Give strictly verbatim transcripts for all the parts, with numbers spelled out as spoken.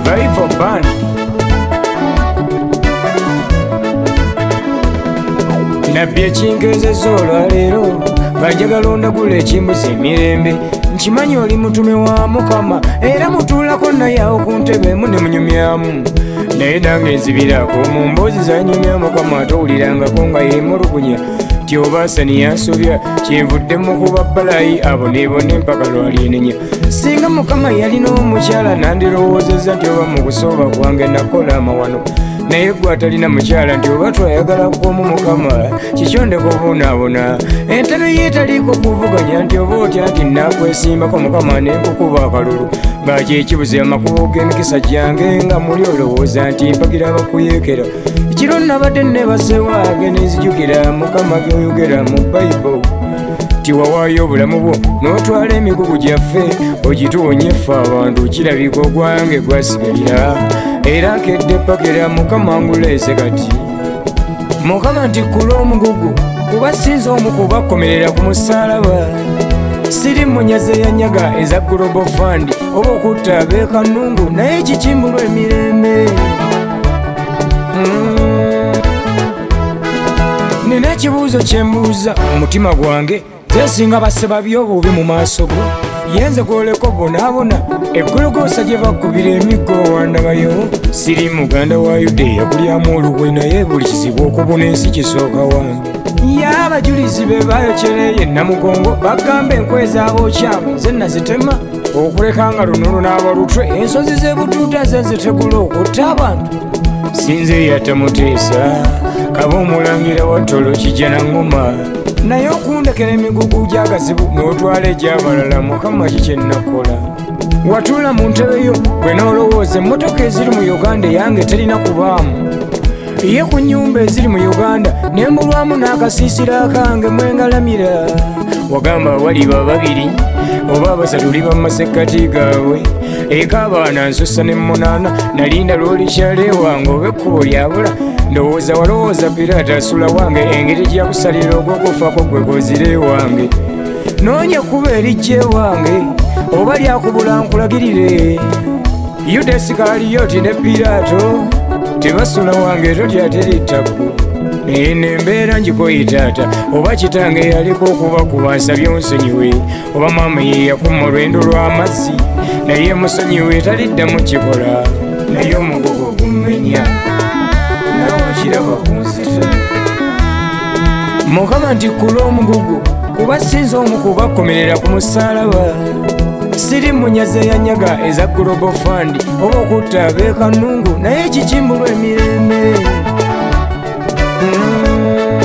Revival Band. Nabbi ekinkezesa olwaleero ng'anjagala ondagula ekimbuza emirembe. Nkimanyi oli mutume wa Mukama era mutuulako naye awo ku ntebe emu ne munyumyamu. Naye nange nzibirako mu mboozi zanyumya Mukama atowulirangako nga yeemulugunya nti oba Asani yansobya kyenvudde mu kuba balayi aboneebone mpaka lwalyenenya. Singa Mukama yalina omukyala nandirowoozezza nti oba mu kusooba kwange nakola amawano. Naye gwe atalina mukyala nti oba twayagala kw'omu Mukama kikyondeko buunaabona. Entalo yeetaliiko kuvuganya nti oba otya nti naakwesimbako Mukama nenkukuba akalulu nga kyekibuze amakubo g'emikisa gyange nga muli olowooza nti mpagira abakuyeekera. Ekiro nabadde neebase wange nenzijukira Mukama gyoyogera mu Bayibuli nti wawaayo obulamu bwo n'otwala emigugu gyaffe ogituwonye ffe abantu kirabika ogwange gwasigalira era nkedde pakera Mukama nguleese kati. Mukama nti kkula omugugu kuba sinza omu kubakomerera ku musaalaba. Siri munyaze yanyaga eza Global Fund oba okutta abeekanungu naye kikimbulwa emirembe. mm. Nina ekibuuzo kyembuuza omutima gwange zesinga baseba by'obubi mu maaso go. Yenze gwoleko bonaabona eggologoosa gye bakubira emiggo wandabayo. Siri muganda wa Yudeya kulyamu olukwe naye buli kizibu okubuna ensi kisooka wange. Y'abajulizi be bayokyereye Namugongo bagamba enkwe z'abokyamu nze nazitema okuleka nga luno n'abalutwe ensozi z'ebutuuta ze nzitegula okutta abantu. Sinze yatamuteesa kaba omulangira wa Ttolo kijana ngoma naye okundekera emigugu gy'agazibu n'otwala egy'abalala Mukama kikye nnakola. Watuula mu ntebe yo bwe n'olowooza emmotoka eziri mu Uganda yange terina kubaamu. Ye ku nnyumba eziri mu Uganda nembulwamu n'akasiisira kange mwengalamira. Wagamba waliba babiri oba basatu liba mu masekkati gaabwe. Eka abaana nsussa ne munaana nalinda lwolikyale wange oba ekkubo lyabula. Ndowooza walowooza Piraata asula wange engeri gyakusalira ogw'okufaako gwe gozire wange. Noonya ekkubo erijja ewange oba lyakubula nkulagirire. Yuda Isikaliyooti ne Piraato tebasula wange totya terittaku. Naye nembeera njikoyi taata oba kitange yaliko okubakuba nsabye onsonyiwe oba maama ye yakuma olwendo lw'amazzi naye musonyiwe taliddamu kikola. Naye omugogo gummenya nawe okiraba kunsita. Mukama nti kkula omugugu kuba sinza omu kubakomerera ku musaalaba. Siri munyaze yanyaga eza Global Fund oba okutta abeekanungu naye kikimbulwa emirembe. mm.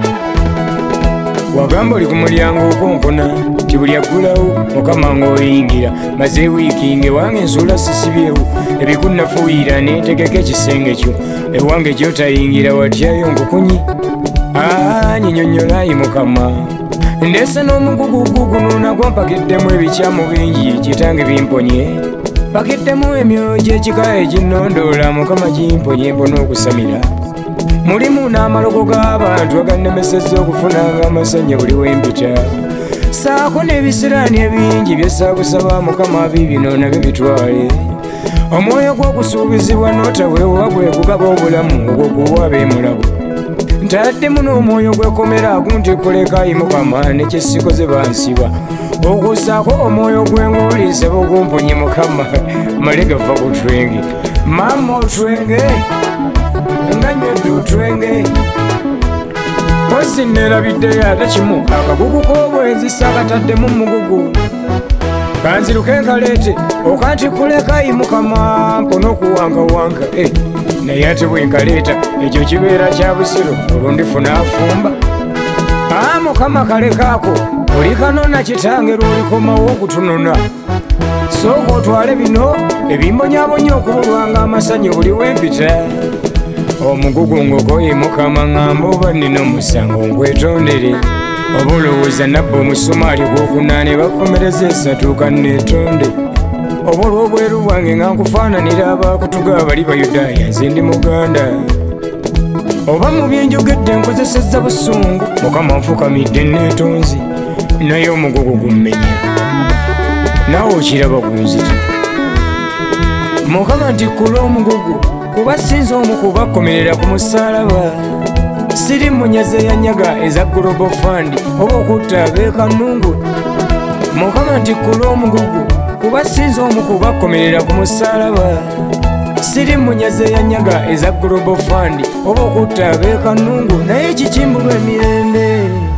Wagamba oli ku mulyango okonkona nti buli aggulawo Mukama ng'oyingira. Maze wiiki ng'ewange nsuula sisibyewo ebikunafuuyira neetegeka ekisenge kyo ewange gy'otayingira watyayo nkukunyi. aa nyinyonnyolayi Mukama ndeese n'omugugugu guno nagwo mpakiddemu ebikyamu bingi kitange bimponye. Mpakiddemu emyojo ekika ekinnondoola Mukama kimponye mpona okusamira. Mulimu n'amalogo g'abantu agannemesezza okufunanga amasanya buli wempita. Saako n'ebisiraani ebingi byesaakusaba Mukama biibino nabyo bitwale. Omwoyo gw'okusuubizibwa n'otaweewa gwe gugaba obulamu ogw'okuwa ab'emulago. Ntaddemu n'omwoyo gwekomera gunti kulekayi Mukama nekyesikoze bansiba. Okusaako omwoyo gw'enguuliise bugumpunye Mukama male gava ku twenge. Maama otwenge nga nywedde otwenge. Pozi neerabiddeyo ate kimu akagugu k'obwenzi saakataddemu mugugu. Kanziruke nkaleete okanti kulekayi Mukama mpona okuwankawanga. Eh. Naye ate bwe nkaleeta ekyo kibeera kya busiro olwo ndifuna afumba. aa Mukama kalekaako oli kanona kitange lwolikomawo okutunona. Sooka otwale bino ebimbonyabonya okubulwanga amasanyu buli wempita. Omugugu ngokoye Mukama ngamba oba nnina omusango nkwetondere. Oba olowooza nabba omusumaali gw'okunaane bakomereza esatu kanneetonde. Oba olw'obweru bwange nga nkufaananira abakutuga bali Bayudaaya nze ndi Muganda. Oba mu byenjogedde nkozesezza busungu Mukama nfukamidde neetonzi. Naye omugugu gummenya naawe okiraba ku nzita. Mukama ntikkula omugugu kuba sinza omu kubakomerera ku musalaba. Siri munyaze yanyaga eza Global Fund oba okutta abeekanungu. Mukama ntikkula omugugu kuba sinza omu kubakomerera ku musalaba. Siri munyaze yanyaga eza Global Fund oba okutta abeekanungu naye kikimbulwa emirembe.